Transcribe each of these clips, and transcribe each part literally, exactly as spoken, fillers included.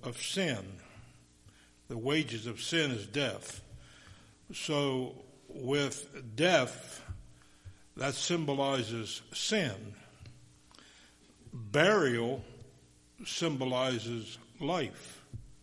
of sin. The wages of sin is death. So with death, that symbolizes sin. Burial symbolizes life.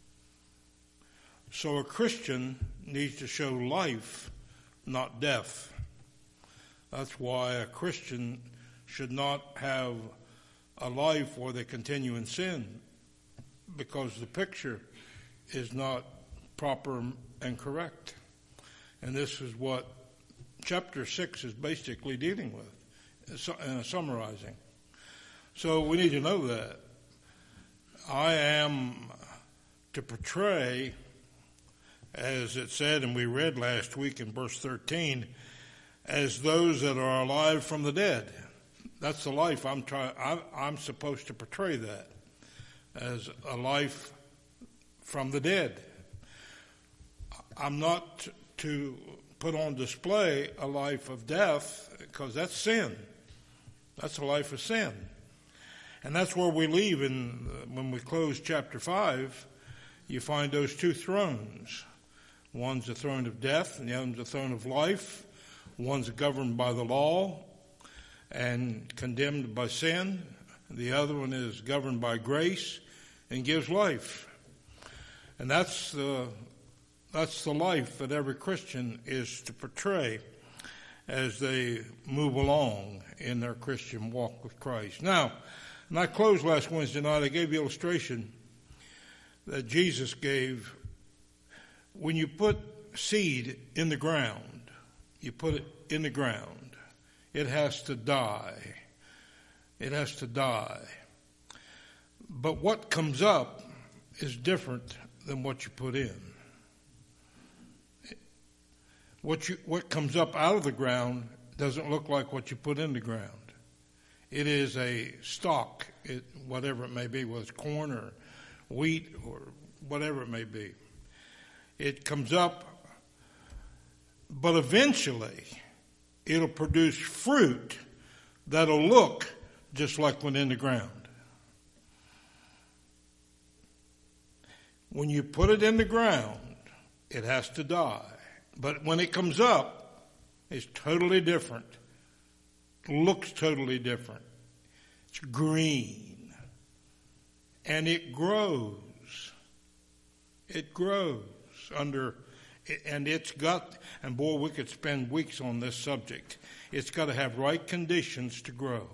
So a Christian needs to show life, not death. That's why a Christian should not have a life where they continue in sin, because the picture is not proper and correct. And this is what chapter six is basically dealing with, uh, summarizing. So we need to know that. I am to portray, as it said and we read last week in verse thirteen, as those that are alive from the dead. That's the life I'm trying. I'm supposed to portray that as a life from the dead. I'm not to put on display a life of death, because that's sin. That's a life of sin. And that's where we leave in, when we close chapter five, you find those two thrones. One's the throne of death and the other's the throne of life. One's governed by the law and condemned by sin. The other one is governed by grace and gives life. And that's the, that's the life that every Christian is to portray as they move along in their Christian walk with Christ. Now, and I closed last Wednesday night, I gave the illustration that Jesus gave. When you put seed in the ground, you put it in the ground, it has to die. It has to die. But what comes up is different than what you put in. What you, what comes up out of the ground doesn't look like what you put in the ground. It is a stalk, it, whatever it may be, whether it's corn or wheat or whatever it may be. It comes up, but eventually it'll produce fruit that'll look just like what's in the ground. When you put it in the ground, it has to die. But when it comes up, it's totally different. Looks totally different. It's green. And it grows. It grows under, and it's got, and boy, we could spend weeks on this subject. It's got to have right conditions to grow.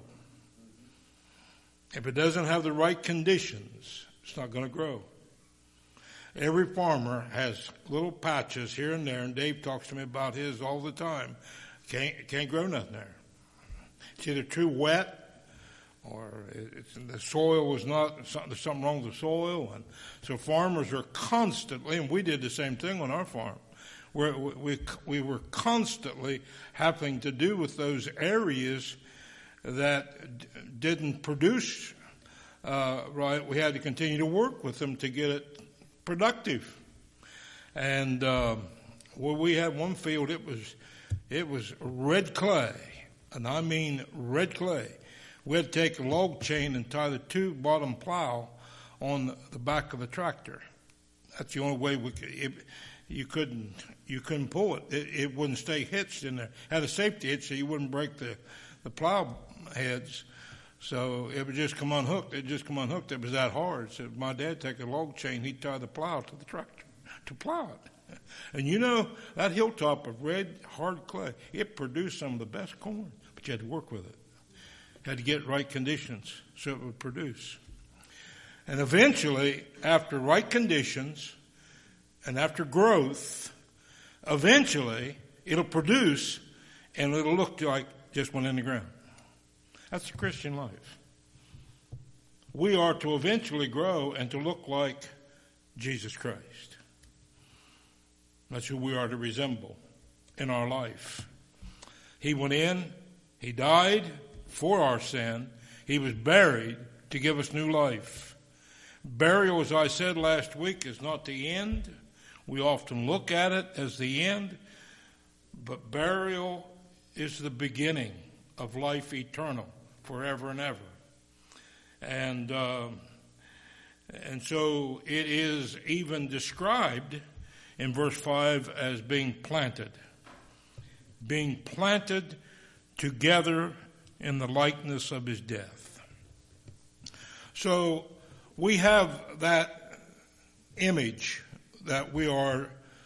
If it doesn't have the right conditions, it's not going to grow. Every farmer has little patches here and there, and Dave talks to me about his all the time. Can't, can't grow nothing there. It's either too wet, or it's, the soil was not, there's something wrong with the soil. And so farmers are constantly, and we did the same thing on our farm, where we, we were constantly having to do with those areas that didn't produce uh, right. We had to continue to work with them to get it productive. And uh, well, we had one field, it was it was red clay, and I mean red clay. We had to take a log chain and tie the two bottom plow on the back of the tractor. That's the only way we could. It, you couldn't you couldn't pull it. it. It wouldn't stay hitched in there. Had a safety hitch so you wouldn't break the the plow heads. So it would just come unhooked. It just come unhooked. It was that hard. So my dad take a log chain, he'd tie the plow to the tractor to plow it. And you know, that hilltop of red, hard clay, it produced some of the best corn, but you had to work with it. You had to get right conditions so it would produce. And eventually, after right conditions and after growth, eventually it'll produce and it'll look like just went in the ground. That's the Christian life. We are to eventually grow and to look like Jesus Christ. That's who we are to resemble in our life. He went in, he died for our sin, he was buried to give us new life. Burial, as I said last week, is not the end. We often look at it as the end, but burial is the beginning of life eternal, forever and ever. And uh, And so it is even described in verse five as being planted. Being planted together in the likeness of his death. So we have that image that we are,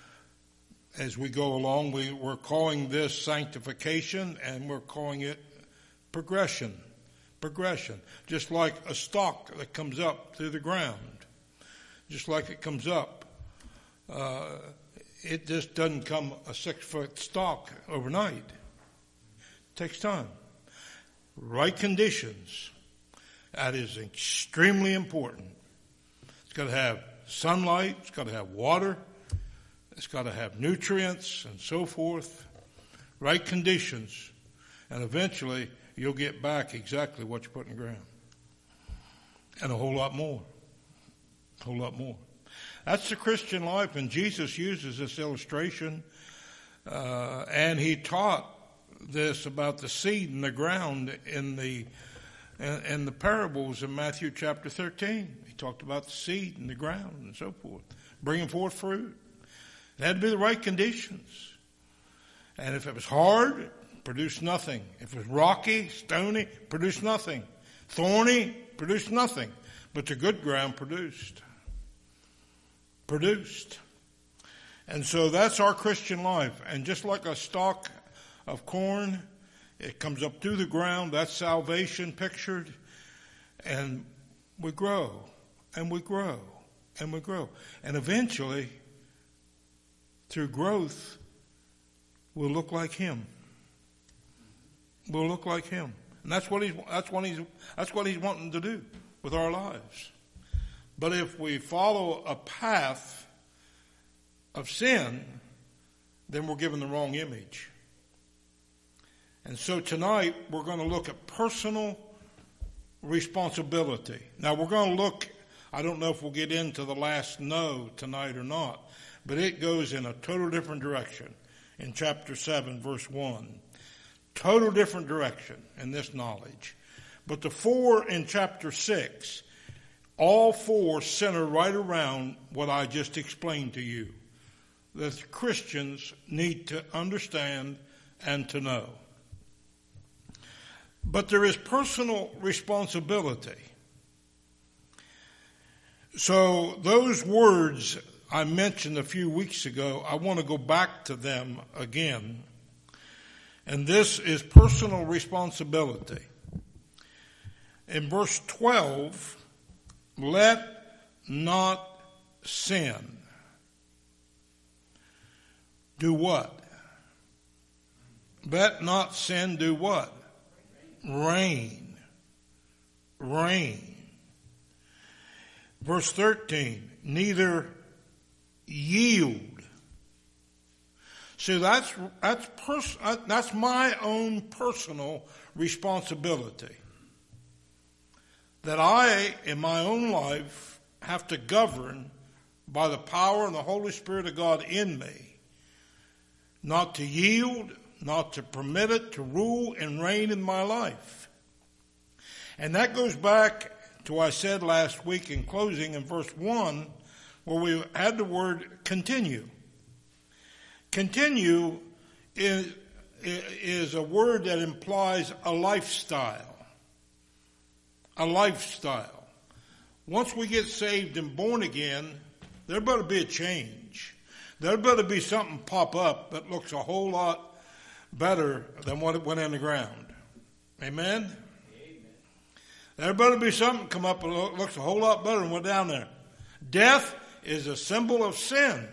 as we go along, we, we're calling this sanctification, and we're calling it progression. Progression. Just like a stalk that comes up through the ground. Just like it comes up. Uh, it just doesn't come a six-foot stalk overnight. It takes time. Right conditions. That is extremely important. It's got to have sunlight. It's got to have water. It's got to have nutrients and so forth. Right conditions. And eventually you'll get back exactly what you put in the ground. And a whole lot more. A whole lot more. That's the Christian life, and Jesus uses this illustration, uh, and he taught this about the seed in the ground in the in, in the parables in Matthew chapter thirteen. He talked about the seed in the ground and so forth, bringing forth fruit. It had to be the right conditions. And if it was hard, produced nothing. If it was rocky, stony, produced nothing. Thorny, produced nothing. But the good ground produced. Produced. And so that's our Christian life. And just like a stalk of corn, it comes up through the ground. That's salvation pictured. And we grow. And we grow. And we grow. And eventually, through growth, we'll look like him. We'll look like him. And that's what he's that's what he's that's what he's wanting to do with our lives. But if we follow a path of sin, then we're given the wrong image. And so tonight we're going to look at personal responsibility. Now we're going to look, I don't know if we'll get into the last no tonight or not, but it goes in a total different direction in chapter seven, verse one. Total different direction in this knowledge. But the four in chapter six, all four center right around what I just explained to you. That Christians need to understand and to know. But there is personal responsibility. So those words I mentioned a few weeks ago, I want to go back to them again. And this is personal responsibility. In verse twelve, let not sin do what? Let not sin do what? Reign. Reign. Verse thirteen, neither yield. See, that's that's pers- that's my own personal responsibility. That I, in my own life, have to govern by the power and the Holy Spirit of God in me. Not to yield, not to permit it to rule and reign in my life. And that goes back to what I said last week in closing in verse one, where we had the word continue. Continue is, is a word that implies a lifestyle. A lifestyle. Once we get saved and born again, there better be a change. There better be something pop up that looks a whole lot better than what it went in the ground. Amen? Amen. There better be something come up that looks a whole lot better than what down there. Death is a symbol of sin.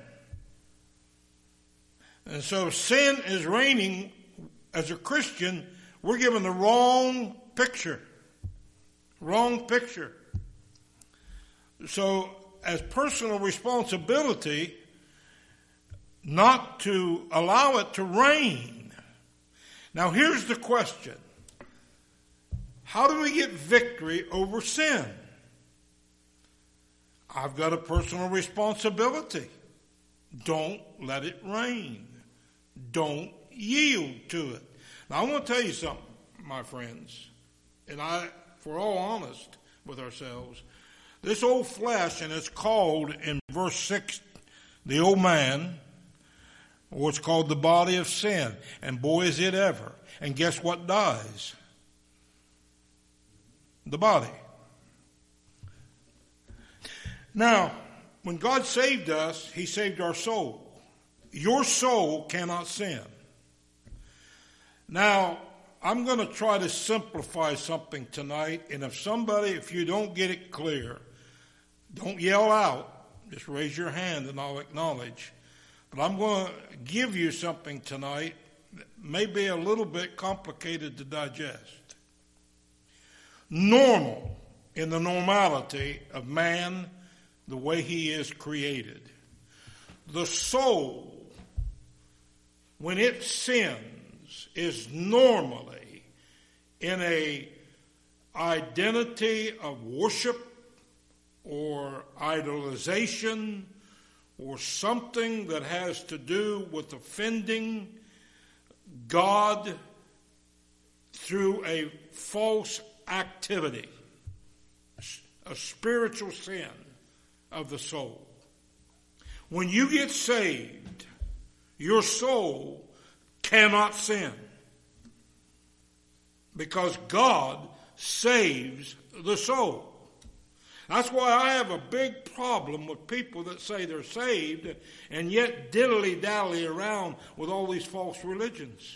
And so sin is reigning. As a Christian, we're given the wrong picture. Wrong picture. So, as personal responsibility, not to allow it to reign. Now, here's the question. How do we get victory over sin? I've got a personal responsibility. Don't let it reign. Don't yield to it. Now, I want to tell you something, my friends, and I, if we're all honest with ourselves, This old flesh, and it's called in verse six, the old man, or it's called the body of sin. And boy, is it ever. And guess what dies? The body. Now, when God saved us, He saved our soul. Your soul cannot sin. Now, I'm going to try to simplify something tonight, and if somebody, if you don't get it clear, don't yell out. Just raise your hand and I'll acknowledge. But I'm going to give you something tonight that may be a little bit complicated to digest. Normal, in the normality of man, the way he is created. The soul, when it sins, is normally in a identity of worship or idolization or something that has to do with offending God through a false activity, a spiritual sin of the soul. When you get saved, your soul cannot sin because God saves the soul. That's why I have a big problem with people that say they're saved and yet diddly-dally around with all these false religions.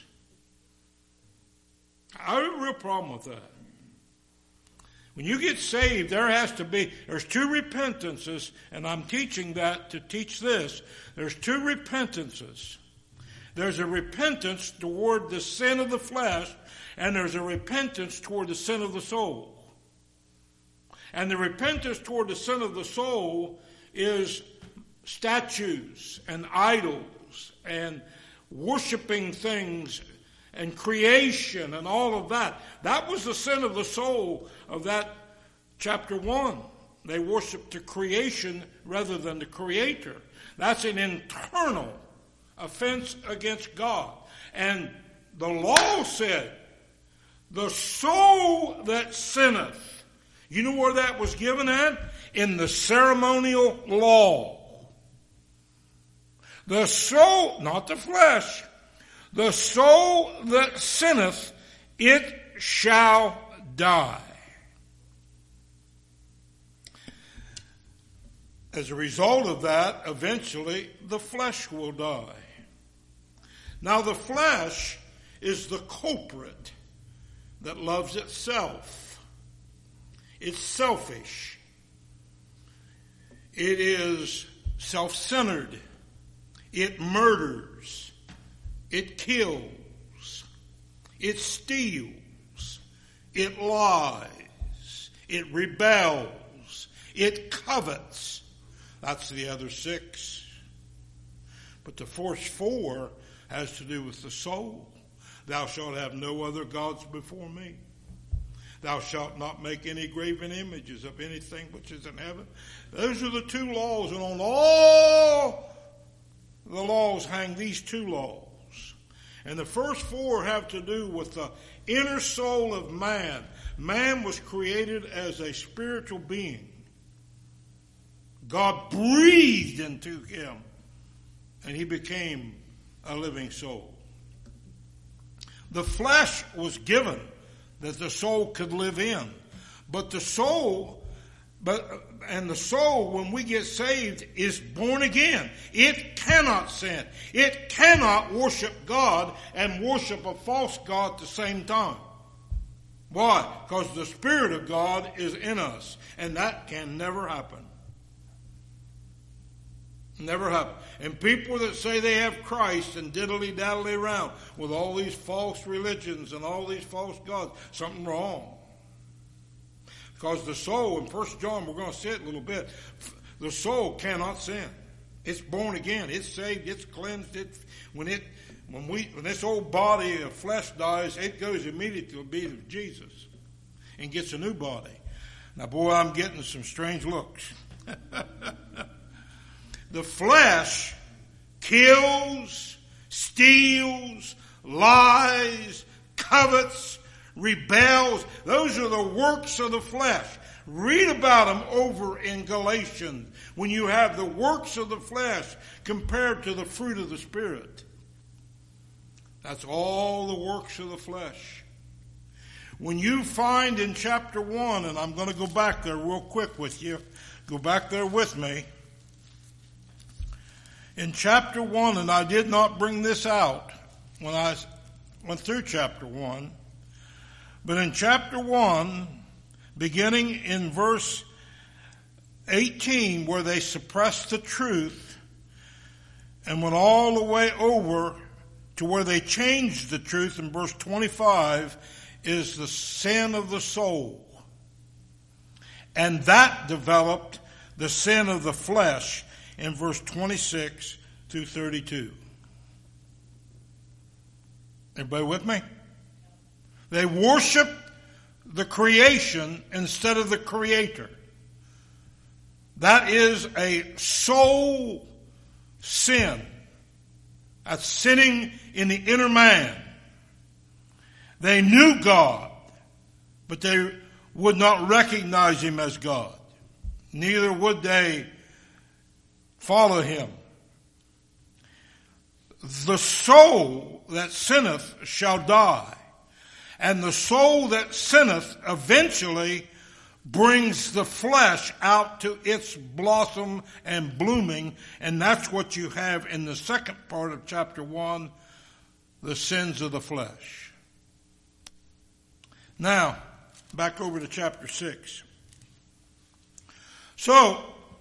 I have a real problem with that. When you get saved, there has to be, there's two repentances, and I'm teaching that to teach this. There's two repentances. There's a repentance toward the sin of the flesh, and there's a repentance toward the sin of the soul. And the repentance toward the sin of the soul is statues and idols and worshiping things and creation and all of that. That was the sin of the soul of that chapter one. They worshiped the creation rather than the Creator. That's an internal offense against God. And the law said, the soul that sinneth. You know where that was given at? In the ceremonial law. The soul, not the flesh, the soul that sinneth, it shall die. As a result of that, eventually the flesh will die. Now the flesh is the culprit that loves itself. It's selfish. It is self-centered. It murders. It kills. It steals. It lies. It rebels. It covets. That's the other six. But the first four has to do with the soul. Thou shalt have no other gods before me. Thou shalt not make any graven images of anything which is in heaven. Those are the two laws, and on all the laws hang these two laws. And the first four have to do with the inner soul of man. Man was created as a spiritual being. God breathed into him, and he became a living soul. The flesh was given that the soul could live in. But the soul, but and the soul, when we get saved, is born again. It cannot sin. It cannot worship God and worship a false God at the same time. Why? Because the Spirit of God is in us, and that can never happen. Never happen. And people that say they have Christ and diddly-daddly around with all these false religions and all these false gods, something wrong. Because the soul, in First John, we're going to see it a little bit, the soul cannot sin. It's born again. It's saved. It's cleansed. It, when it, when we, when this old body of flesh dies, it goes immediately to be with Jesus and gets a new body. Now, boy, I'm getting some strange looks. The flesh kills, steals, lies, covets, rebels. Those are the works of the flesh. Read about them over in Galatians when you have the works of the flesh compared to the fruit of the Spirit. That's all the works of the flesh. When you find in chapter one, and I'm going to go back there real quick with you, go back there with me. In chapter one, and I did not bring this out when I went through chapter one, but in chapter one, beginning in verse eighteen, where they suppressed the truth and went all the way over to where they changed the truth in verse twenty-five, is the sin of the soul. And that developed the sin of the flesh in verse twenty-six through thirty-two. Everybody with me? They worship the creation instead of the Creator. That is a soul sin. That's sinning in the inner man. They knew God, but they would not recognize Him as God. Neither would they follow Him. The soul that sinneth shall die, and the soul that sinneth eventually brings the flesh out to its blossom and blooming, and that's what you have in the second part of chapter one, the sins of the flesh. Now, back over to chapter six. So,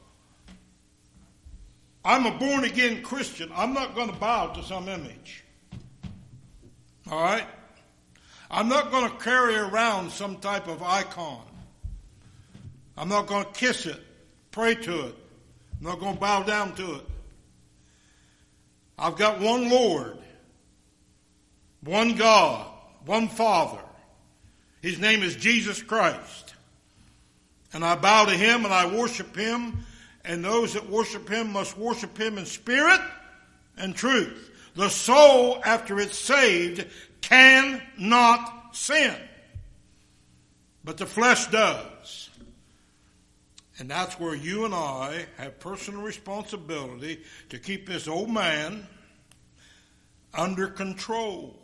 I'm a born-again Christian. I'm not going to bow to some image. All right? I'm not going to carry around some type of icon. I'm not going to kiss it, pray to it. I'm not going to bow down to it. I've got one Lord, one God, one Father. His name is Jesus Christ. And I bow to Him and I worship Him. And those that worship Him must worship Him in spirit and truth. The soul, after it's saved, cannot sin. But the flesh does. And that's where you and I have personal responsibility to keep this old man under control.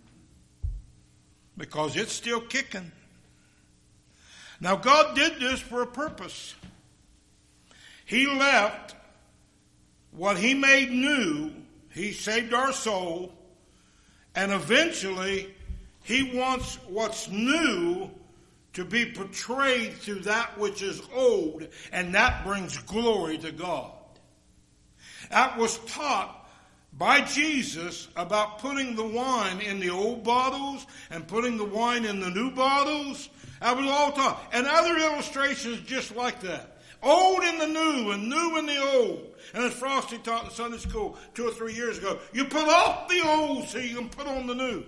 Because it's still kicking. Now God did this for a purpose. He left what He made new. He saved our soul. And eventually He wants what's new to be portrayed through that which is old. And that brings glory to God. That was taught by Jesus about putting the wine in the old bottles and putting the wine in the new bottles. That was all taught. And other illustrations just like that. Old in the new and new in the old. And as Frosty taught in Sunday school two or three years ago, you put off the old so you can put on the new.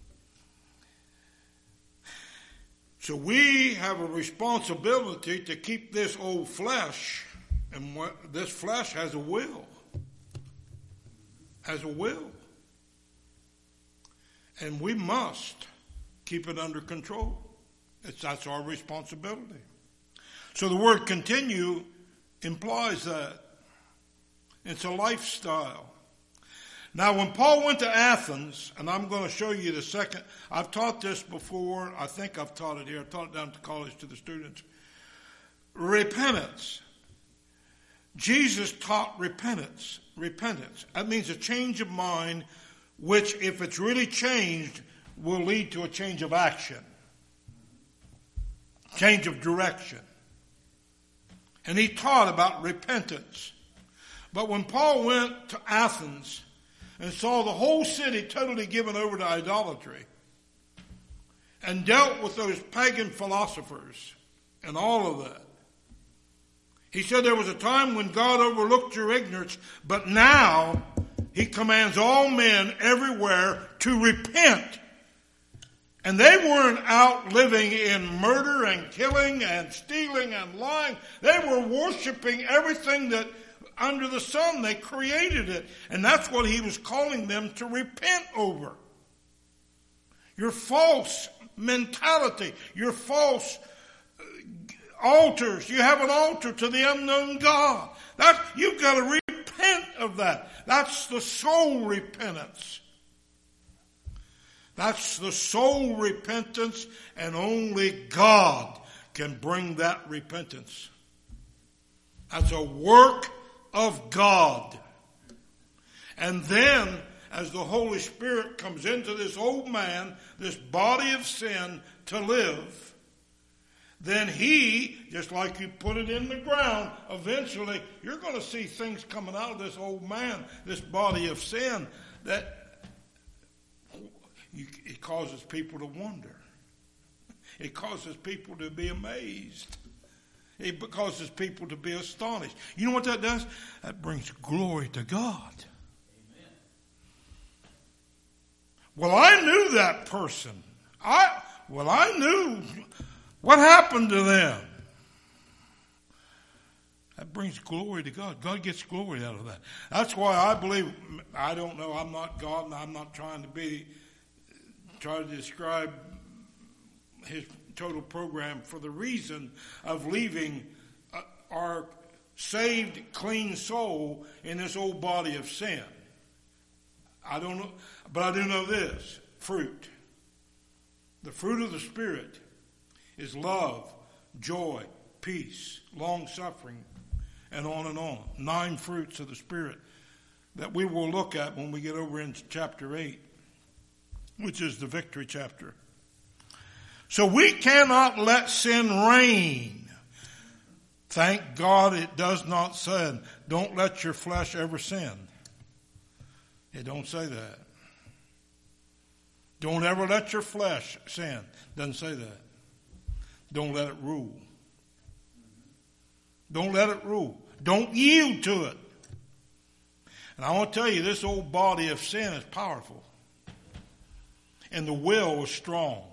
So we have a responsibility to keep this old flesh, and what, this flesh has a will. Has a will. And we must keep it under control. It's, that's our responsibility. So the word continue implies that. It's a lifestyle. Now when Paul went to Athens, and I'm going to show you the second, I've taught this before, I think I've taught it here, I taught it down to college to the students. Repentance. Jesus taught repentance. Repentance. That means a change of mind, which, if it's really changed, will lead to a change of action. Change of direction. And he taught about repentance. But when Paul went to Athens and saw the whole city totally given over to idolatry and dealt with those pagan philosophers and all of that, he said there was a time when God overlooked your ignorance, but now He commands all men everywhere to repent. And they weren't out living in murder and killing and stealing and lying. They were worshiping everything that under the sun. They created it. And that's what He was calling them to repent over. Your false mentality, your false altars. You have an altar to the unknown God. That, you've got to repent of that. That's the soul repentance. That's the soul repentance, and only God can bring that repentance. That's a work of God. And then, as the Holy Spirit comes into this old man, this body of sin to live, then he, just like you put it in the ground, eventually you're going to see things coming out of this old man, this body of sin, that you, it causes people to wonder. It causes people to be amazed. It causes people to be astonished. You know what that does? That brings glory to God. Amen. Well, I knew that person. I well, I knew what happened to them. That brings glory to God. God gets glory out of that. That's why I believe, I don't know, I'm not God, and I'm not trying to be, try to describe his total program for the reason of leaving uh, our saved, clean soul in this old body of sin. I don't know, but I do know this, fruit. The fruit of the Spirit is love, joy, peace, long-suffering, and on and on. Nine fruits of the Spirit that we will look at when we get over into chapter eight, which is the victory chapter. So we cannot let sin reign. Thank God it does not say, don't let your flesh ever sin. It don't say that. Don't ever let your flesh sin. Doesn't say that. Don't let it rule. Don't let it rule. Don't yield to it. And I want to tell you, this old body of sin is powerful. And the will is strong.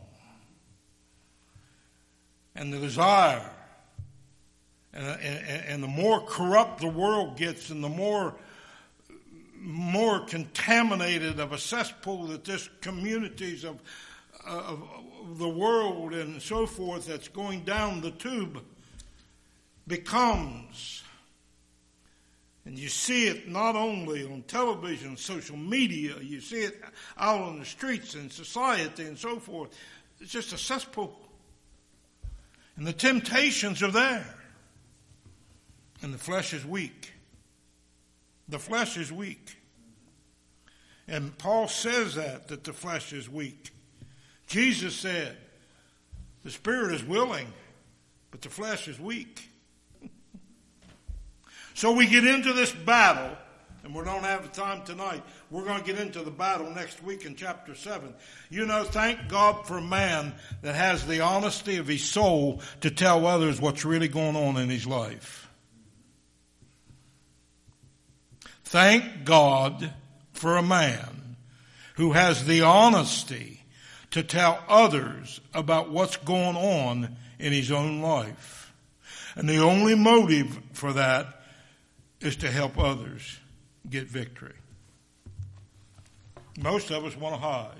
And the desire. And, and, and the more corrupt the world gets, and the more, more contaminated of a cesspool that this communities of, of the world and so forth that's going down the tube becomes. And you see it not only on television, social media, you see it out on the streets and society and so forth. It's just a cesspool. And the temptations are there. And the flesh is weak. The flesh is weak. And Paul says that, that the flesh is weak. Jesus said, the spirit is willing, but the flesh is weak. So we get into this battle, and we don't have the time tonight. We're going to get into the battle next week in chapter seven. You know, thank God for a man that has the honesty of his soul to tell others what's really going on in his life. Thank God for a man who has the honesty to tell others about what's going on in his own life. And the only motive for that is to help others get victory. Most of us want to hide.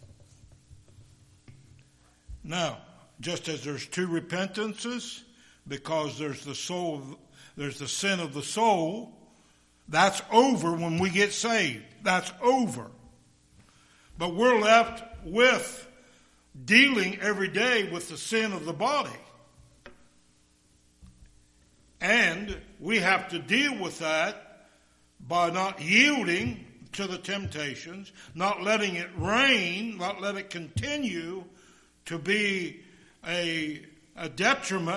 Now, just as there's two repentances, because there's the soul, there's the sin of the soul, that's over when we get saved. That's over. But we're left with dealing every day with the sin of the body. And we have to deal with that by not yielding to the temptations, not letting it reign, not let it continue to be a, a detriment.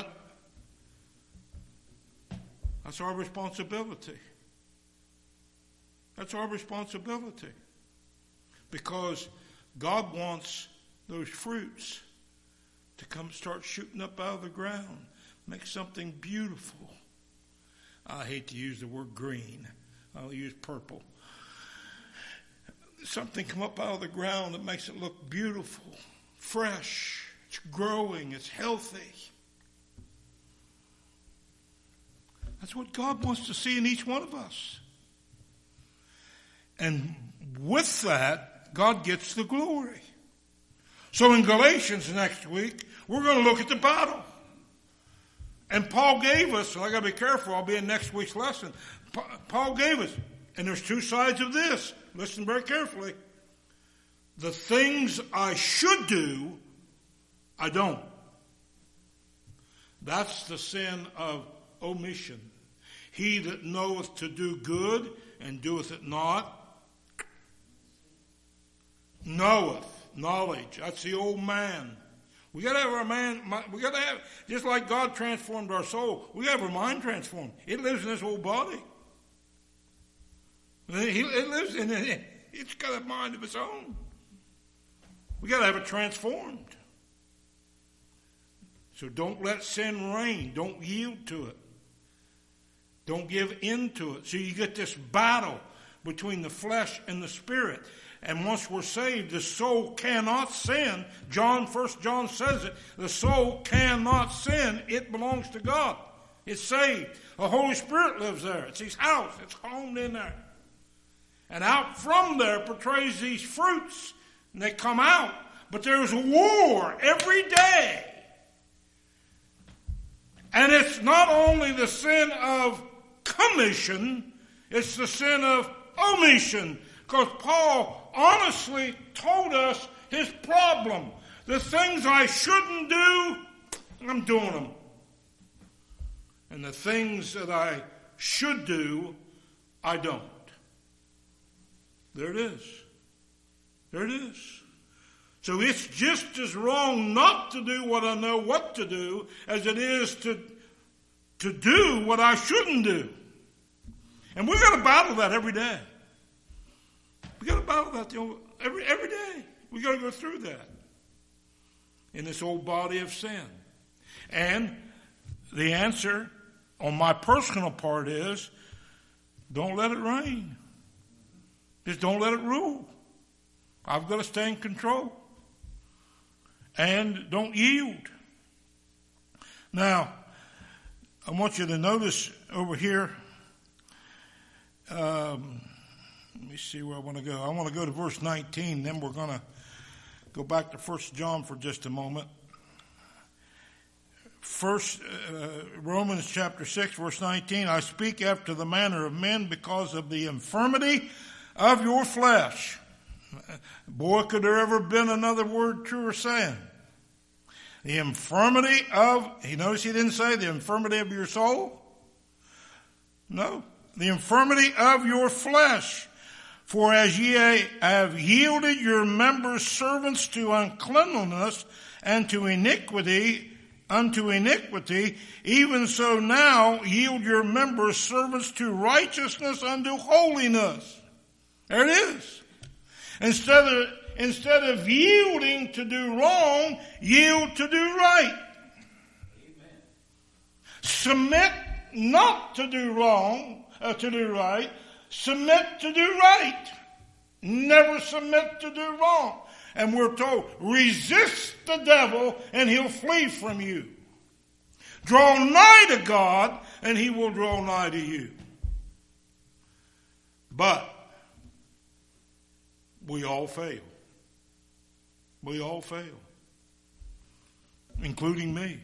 That's our responsibility. That's our responsibility. Because God wants those fruits to come start shooting up out of the ground. Make something beautiful. I hate to use the word green. I'll use purple. Something come up out of the ground that makes it look beautiful, fresh. It's growing. It's healthy. That's what God wants to see in each one of us. And with that, God gets the glory. So in Galatians next week, we're going to look at the battle. And Paul gave us, so I got to be careful, I'll be in next week's lesson. Paul gave us, and there's two sides of this. Listen very carefully. The things I should do, I don't. That's the sin of omission. He that knoweth to do good and doeth it not, knoweth, knowledge. That's the old man. We got to have our man, we got to have, just like God transformed our soul, we got to have our mind transformed. It lives in this old body. It lives in it. It's got a mind of its own. We got to have it transformed. So don't let sin reign. Don't yield to it. Don't give in to it. So you get this battle between the flesh and the spirit. And once we're saved, the soul cannot sin. John, First John says it. The soul cannot sin. It belongs to God. It's saved. The Holy Spirit lives there. It's His house. It's homed in there. And out from there portrays these fruits. And they come out. But there's a war every day. And it's not only the sin of commission, it's the sin of omission. Because Paul honestly told us his problem. The things I shouldn't do, I'm doing them. And the things that I should do, I don't. There it is. There it is. So it's just as wrong not to do what I know what to do as it is to, to do what I shouldn't do. And we've got to battle that every day. We've got to battle that every, every day. We've got to go through that in this old body of sin. And the answer on my personal part is, don't let it reign. Just don't let it rule. I've got to stay in control. And don't yield. Now, I want you to notice over here, um, let me see where I want to go. I want to go to verse nineteen, then we're going to go back to First John for just a moment. First, uh, Romans chapter six, verse nineteen, I speak after the manner of men because of the infirmity of your flesh. Boy, could there ever been another word truer saying. The infirmity of, he notice he didn't say the infirmity of your soul. No, the infirmity of your flesh. For as ye have yielded your members servants to uncleanliness and to iniquity, unto iniquity, even so now yield your members servants to righteousness unto holiness. There it is. Instead of, instead of yielding to do wrong, yield to do right. Amen. Submit not to do wrong, uh, to do right. Submit to do right. Never submit to do wrong. And we're told, resist the devil and he'll flee from you. Draw nigh to God and he will draw nigh to you. But we all fail. We all fail. Including me.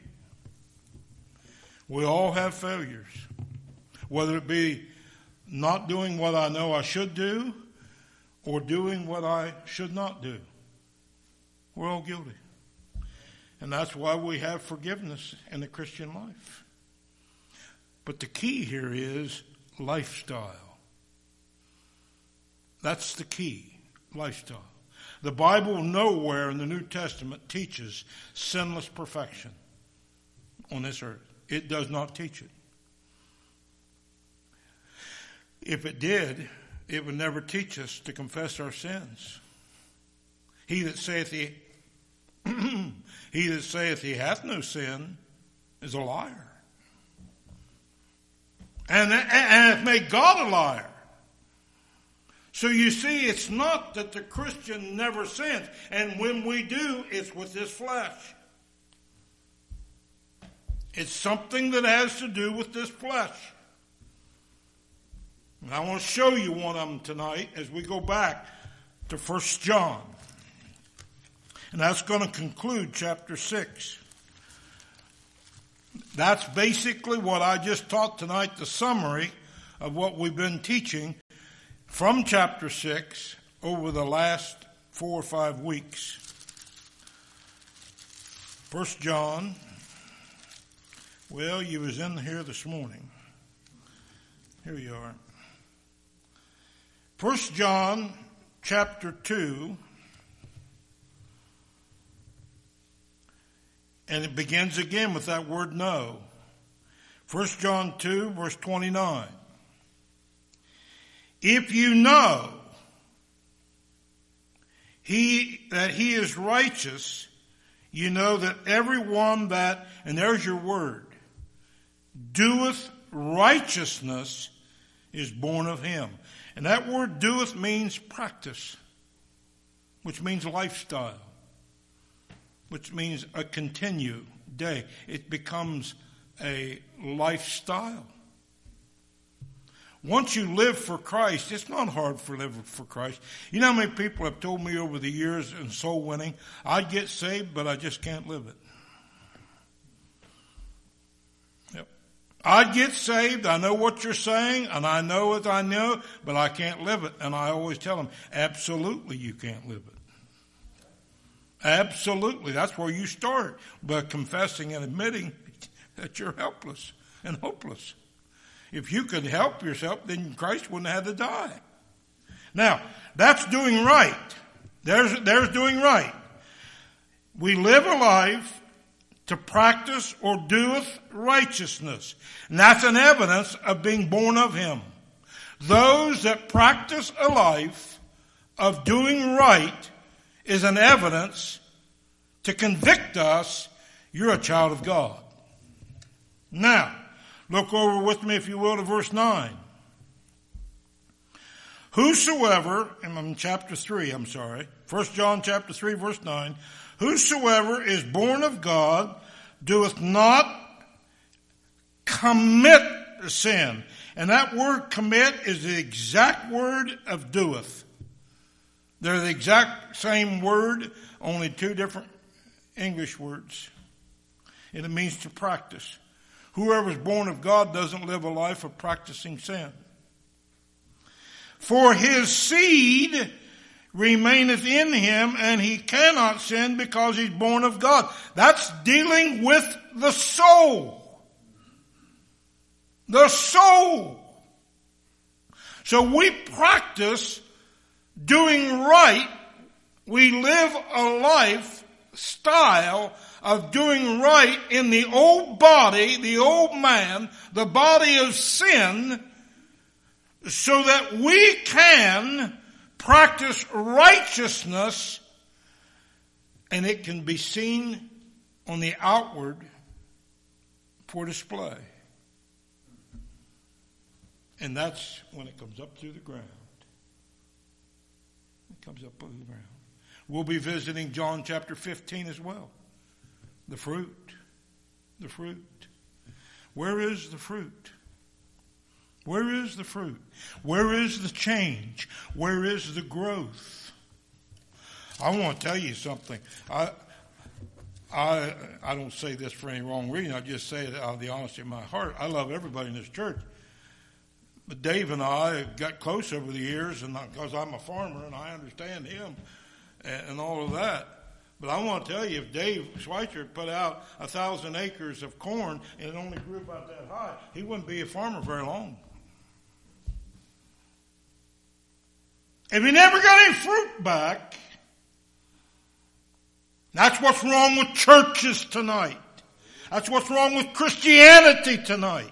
We all have failures. Whether it be not doing what I know I should do or doing what I should not do. We're all guilty. And that's why we have forgiveness in the Christian life. But the key here is lifestyle. That's the key. Lifestyle. The Bible nowhere in the New Testament teaches sinless perfection on this earth. It does not teach it. If it did, it would never teach us to confess our sins. He that saith he, he that saith he hath no sin is a liar. And, and hath made God a liar. So you see, it's not that the Christian never sins. And when we do, it's with this flesh. It's something that has to do with this flesh. And I want to show you one of them tonight as we go back to First John. And that's going to conclude chapter six. That's basically what I just taught tonight, the summary of what we've been teaching from chapter six over the last four or five weeks. First John. Well, you was in here this morning. Here you are. First John chapter two. And it begins again with that word know. First John two, verse twenty-nine. If you know he that he is righteous, you know that everyone that, and there's your word, doeth righteousness is born of him. And that word doeth means practice, which means lifestyle, which means a continue day. It becomes a lifestyle. Once you live for Christ, it's not hard for living for Christ. You know how many people have told me over the years in soul winning, I'd get saved, but I just can't live it. Yep. I'd get saved, I know what you're saying, and I know what I know, but I can't live it. And I always tell them, absolutely you can't live it. Absolutely. That's where you start, by confessing and admitting that you're helpless and hopeless. If you could help yourself, then Christ wouldn't have to die. Now, that's doing right. There's, there's doing right. We live a life to practice or doeth righteousness. And that's an evidence of being born of him. Those that practice a life of doing right is an evidence to convict us you're a child of God. Now, look over with me, if you will, to verse nine. Whosoever, and I'm in chapter three, I'm sorry, First John chapter three, verse nine, whosoever is born of God doeth not commit sin. And that word commit is the exact word of doeth. They're the exact same word, only two different English words. And it means to practice. Whoever is born of God doesn't live a life of practicing sin. For his seed remaineth in him, and he cannot sin because he's born of God. That's dealing with the soul. The soul. So we practice doing right. We live a lifestyle of doing right in the old body, the old man, the body of sin, so that we can practice righteousness, and it can be seen on the outward for display. And that's when it comes up through the ground. It comes up through the ground. We'll be visiting John chapter fifteen as well. The fruit. The fruit. Where is the fruit? Where is the fruit? Where is the change? Where is the growth? I want to tell you something. I I I don't say this for any wrong reason. I just say it out of the honesty of my heart. I love everybody in this church. But Dave and I got close over the years, and because I'm a farmer and I understand him and, and all of that. But I want to tell you, if Dave Schweitzer put out a thousand acres of corn and it only grew about that high, he wouldn't be a farmer very long. If he never got any fruit back, that's what's wrong with churches tonight. That's what's wrong with Christianity tonight.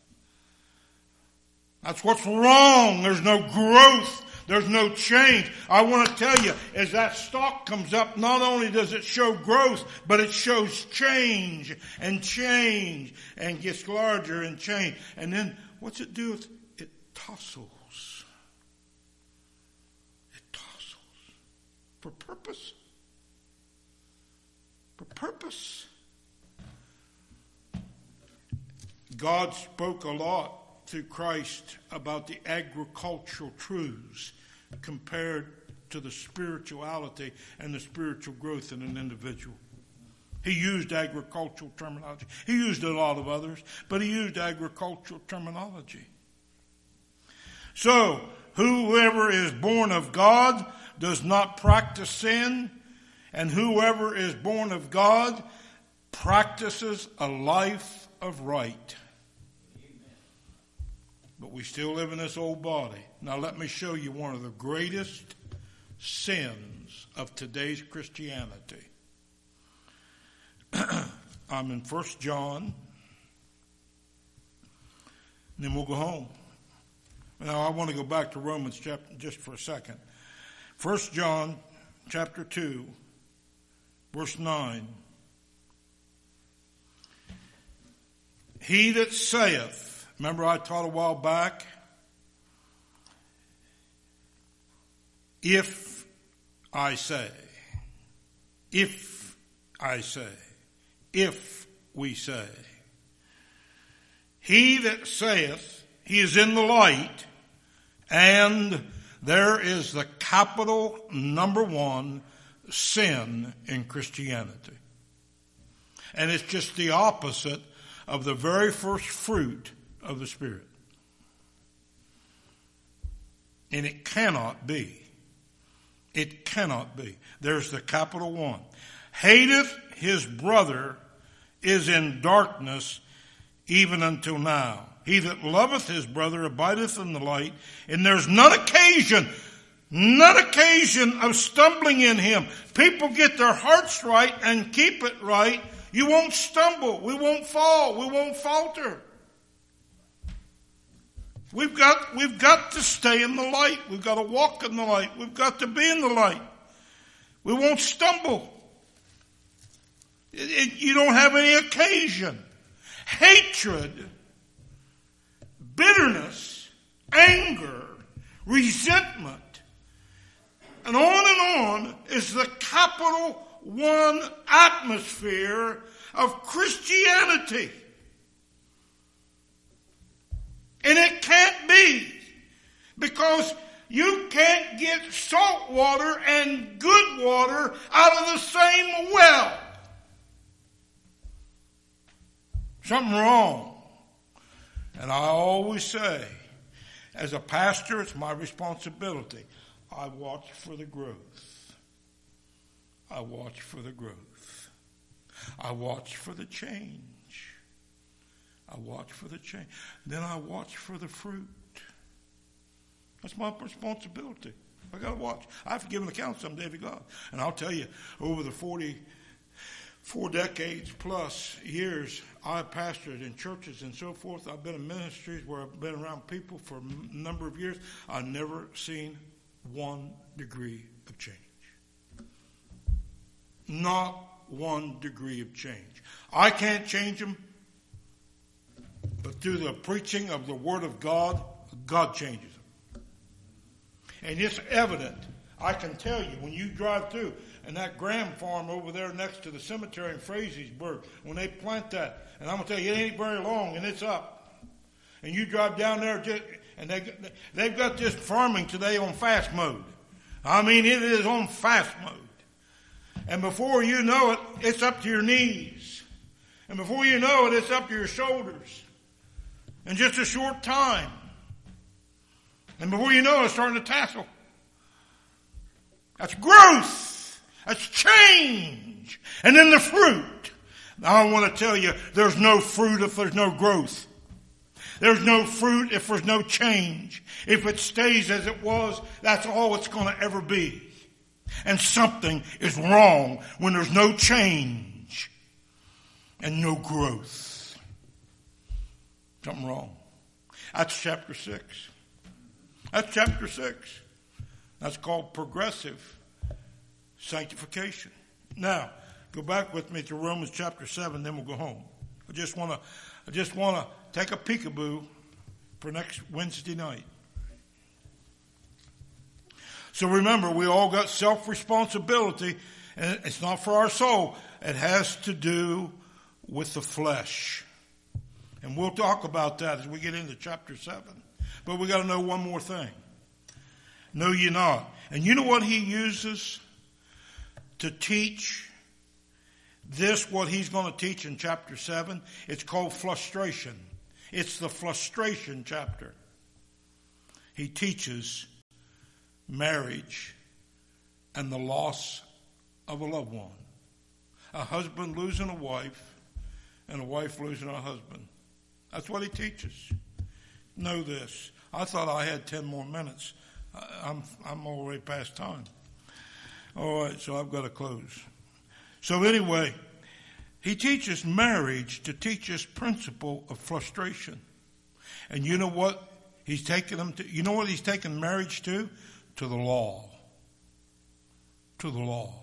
That's what's wrong. There's no growth. There's no change. I want to tell you, as that stalk comes up, not only does it show growth, but it shows change and change and gets larger and change. And then what's it do? It tassels. It tassels. For purpose. For purpose. God spoke a lot through Christ about the agricultural truths compared to the spirituality and the spiritual growth in an individual. He used agricultural terminology. He used a lot of others, but he used agricultural terminology. So, whoever is born of God does not practice sin, and whoever is born of God practices a life of right. But we still live in this old body. Now let me show you one of the greatest sins of today's Christianity. I'm in First John, and then we'll go home. Now I want to go back to Romans chapter just for a second. First John chapter two, verse nine. He that saith, remember I taught a while back, if I say, if I say, if we say, he that saith he is in the light, and there is the capital number one sin in Christianity. And it's just the opposite of the very first fruit of the Spirit. And it cannot be. It cannot be. There's the capital one. Hateth his brother is in darkness even until now. He that loveth his brother abideth in the light, and there's none occasion, none occasion of stumbling in him. People get their hearts right and keep it right. You won't stumble. We won't fall. We won't falter. We've got, we've got to stay in the light. We've got to walk in the light. We've got to be in the light. We won't stumble. It, it, you don't have any occasion. Hatred, bitterness, anger, resentment, and on and on is the capital one atmosphere of Christianity. And it can't be, because you can't get salt water and good water out of the same well. Something wrong. And I always say, as a pastor, it's my responsibility. I watch for the growth. I watch for the growth. I watch for the change. I watch for the change. Then I watch for the fruit. That's my responsibility. I got to watch. I have to give an account someday to God. And I'll tell you, over the forty-four decades plus years I've pastored in churches and so forth, I've been in ministries where I've been around people for a number of years, I've never seen one degree of change. Not one degree of change. I can't change them, but through the preaching of the Word of God, God changes them. And it's evident. I can tell you, when you drive through, and that Graham farm over there next to the cemetery in Frazeysburg, when they plant that, and I'm going to tell you, it ain't very long, and it's up. And you drive down there, just, and they, they've got this farming today on fast mode. I mean, it is on fast mode. And before you know it, it's up to your knees. And before you know it, it's up to your shoulders. In just a short time. And before you know it, it's starting to tassel. That's growth. That's change. And then the fruit. Now I want to tell you, there's no fruit if there's no growth. There's no fruit if there's no change. If it stays as it was, that's all it's going to ever be. And something is wrong when there's no change and no growth. Something wrong. That's chapter six. That's chapter six. That's called progressive sanctification. Now, go back with me to Romans chapter seven, then we'll go home. I just want to, I just want to take a peekaboo for next Wednesday night. So remember, we all got self-responsibility, and it's not for our soul. It has to do with the flesh. And we'll talk about that as we get into chapter seven. But we got to know one more thing. Know ye not. And you know what he uses to teach This, what he's going to teach in chapter seven, it's called frustration. It's the frustration chapter. He teaches marriage and the loss of a loved one. A husband losing a wife and a wife losing a husband. That's what he teaches. Know this. I thought I had ten more minutes. I'm I'm already past time. All right, so I've got to close. So anyway, he teaches marriage to teach us principle of frustration. And you know what he's taking them to? You know what he's taking marriage to? To the law. To the law.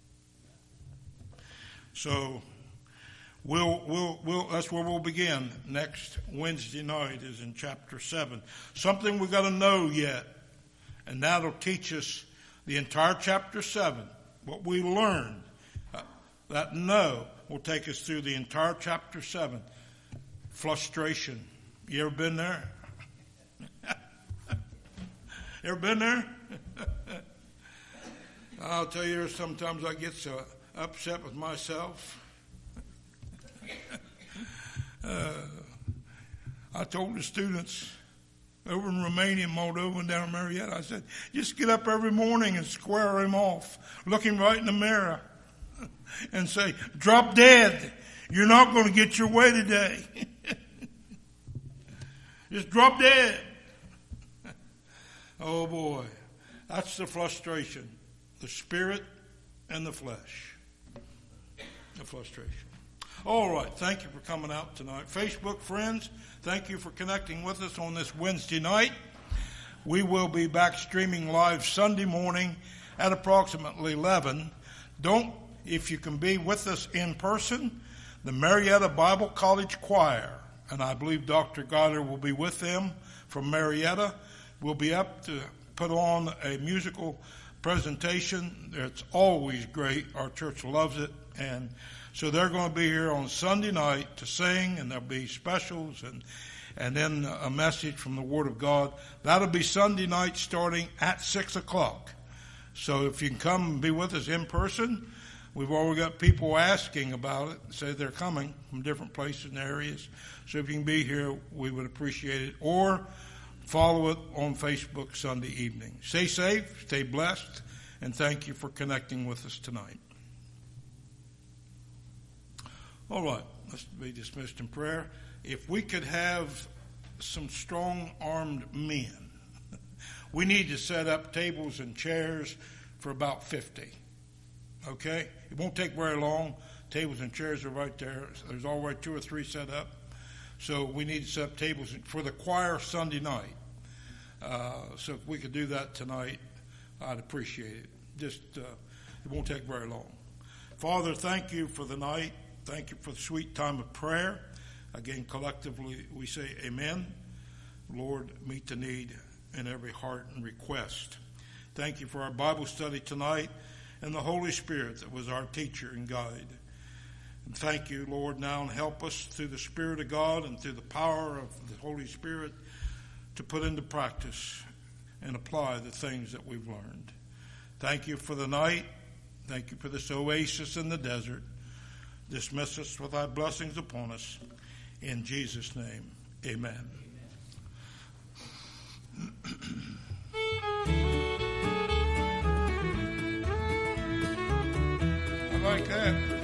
So we'll we'll we'll that's where we'll begin. Next Wednesday night is in chapter seven. Something we've got to know yet, and that'll teach us the entire chapter seven. What we learned, uh, that know will take us through the entire chapter seven. Frustration. You ever been there? Ever been there? I'll tell you, sometimes I get so upset with myself. uh, I told the students over in Romania, Moldova, and down in Marietta, I said, just get up every morning and square him off, look him right in the mirror, and say, drop dead. You're not going to get your way today. Just drop dead. Oh boy, that's the frustration. The spirit and the flesh. The frustration. All right, thank you for coming out tonight. Facebook friends, thank you for connecting with us on this Wednesday night. We will be back streaming live Sunday morning at approximately eleven. Don't, if you can be with us in person, the Marietta Bible College Choir, and I believe Doctor Goddard will be with them from Marietta, will be up to put on a musical presentation. It's always great. Our church loves it. And so they're going to be here on Sunday night to sing, and there'll be specials and and then a message from the Word of God. That'll be Sunday night starting at six o'clock. So if you can come and be with us in person, we've already got people asking about it, say they're coming from different places and areas. So if you can be here, we would appreciate it. Or follow it on Facebook Sunday evening. Stay safe, stay blessed, and thank you for connecting with us tonight. All right, let's be dismissed in prayer. If we could have some strong-armed men, we need to set up tables and chairs for about fifty. Okay? It won't take very long. Tables and chairs are right there. There's already two or three set up. So we need to set up tables for the choir Sunday night. Uh, so if we could do that tonight, I'd appreciate it. Just, uh, it won't take very long. Father, thank you for the night. Thank you for the sweet time of prayer. Again, collectively, we say amen. Lord, meet the need in every heart and request. Thank you for our Bible study tonight and the Holy Spirit that was our teacher and guide. And thank you, Lord, now, and help us through the Spirit of God and through the power of the Holy Spirit to put into practice and apply the things that we've learned. Thank you for the night. Thank you for this oasis in the desert. Dismiss us with thy blessings upon us. In Jesus' name, amen. I like that.